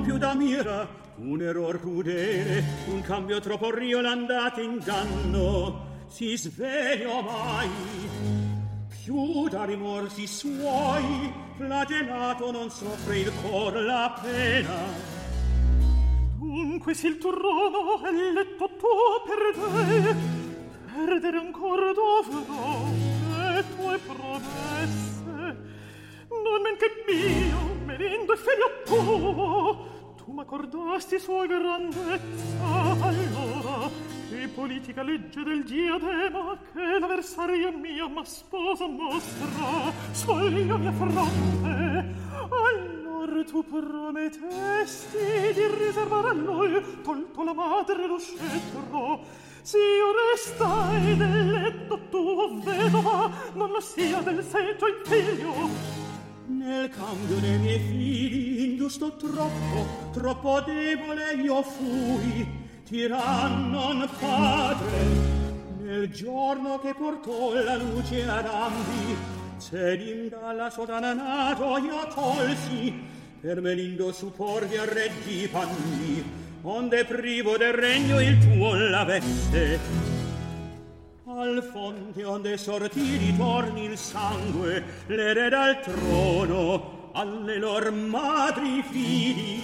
più da mira, un error crudele, un cambio troppo riolandato inganno, si sveglio mai, più da rimorsi suoi, flagellato non soffre il cor la pena. Dunque se il tuo trono è il letto tuo per te, perdere ancora dovrò le tue promesse. Non men che mio, merendo e figlio tuo, tu m'accordasti sua grandezza. Allora, che politica legge del diadema che l'avversaria mia ma sposa mostra soglio mia fronte, allora tu promettesti di riservare a lui, tolto la madre lo scettro, se io restai del letto tuo vedova, non lo sia del seggio il figlio. Nel cambio dei miei figli, ingiusto troppo debole io fui, tiranno un padre. Nel giorno che portò la luce ad ambi, cedim dalla sotana nato io tolsi, per melindo supporvi a reggi panni, onde privo del regno il tuo l'avesse. Al fonte onde sortì ritorni il sangue, l'erede al trono, alle lor madri figli.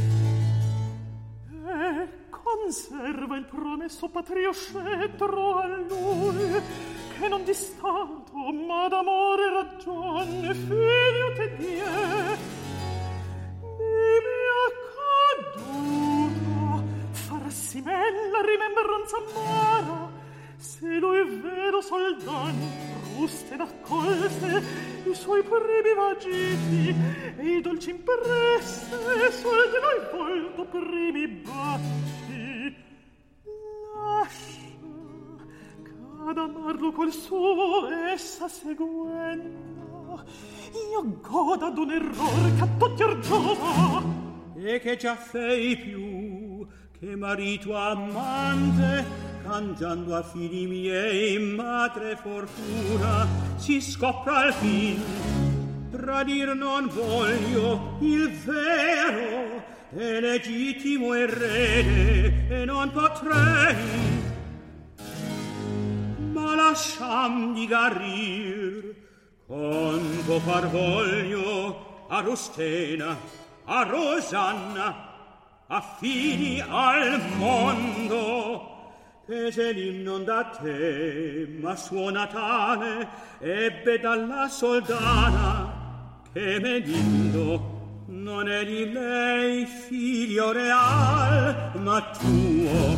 E conserva il promesso patrio scettro a lui, che non di stato, ma d'amore ragione, figlio te die. Di mia caduta farsi me la rimembranza amara, se lui vero soldan ruste n'accolse i suoi primi vagiti e i dolci impresse sul di noi volto primi batti. Lascia c'ad amarlo col suo essa seguendo, io goda d'un error che a tutti argiova e che già fei più che marito amante, cangiando a figli miei madre fortuna, si scopra al fin. Tradir non voglio il vero e legittimo erede, e non potrei, ma lasciam di garir quanto far voglio a Rustena, a Rosanna, a figli al mondo. Che se l'inno da te, ma suo natale, ebbe dalla soldana, che Melindo non è di lei figlio real, ma tuo.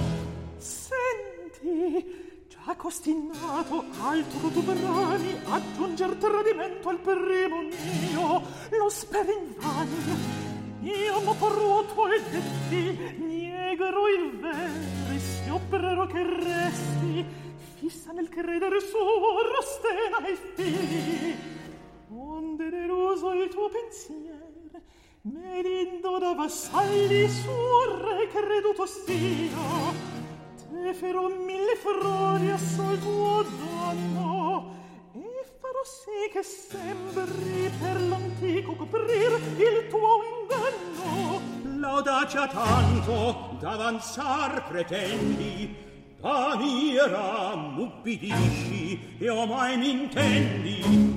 Senti, già costinato altro tu bravi aggiunger tradimento al primo mio, lo spero invano. Io mo porrò tuoi detti, niegherò il vero, si opererò che resti, fissa nel credere suo, Rostena e figli. Onde deluso il tuo pensier, Melindo da vassalli suo re creduto stia, te farò 1000 frodi a sol tuo danno, e farò sì che sembri per l'antico coprir il tuo inganno. L'audacia tanto d'avanzar pretendi, da mira m'ubbidisci e o mai m'intendi.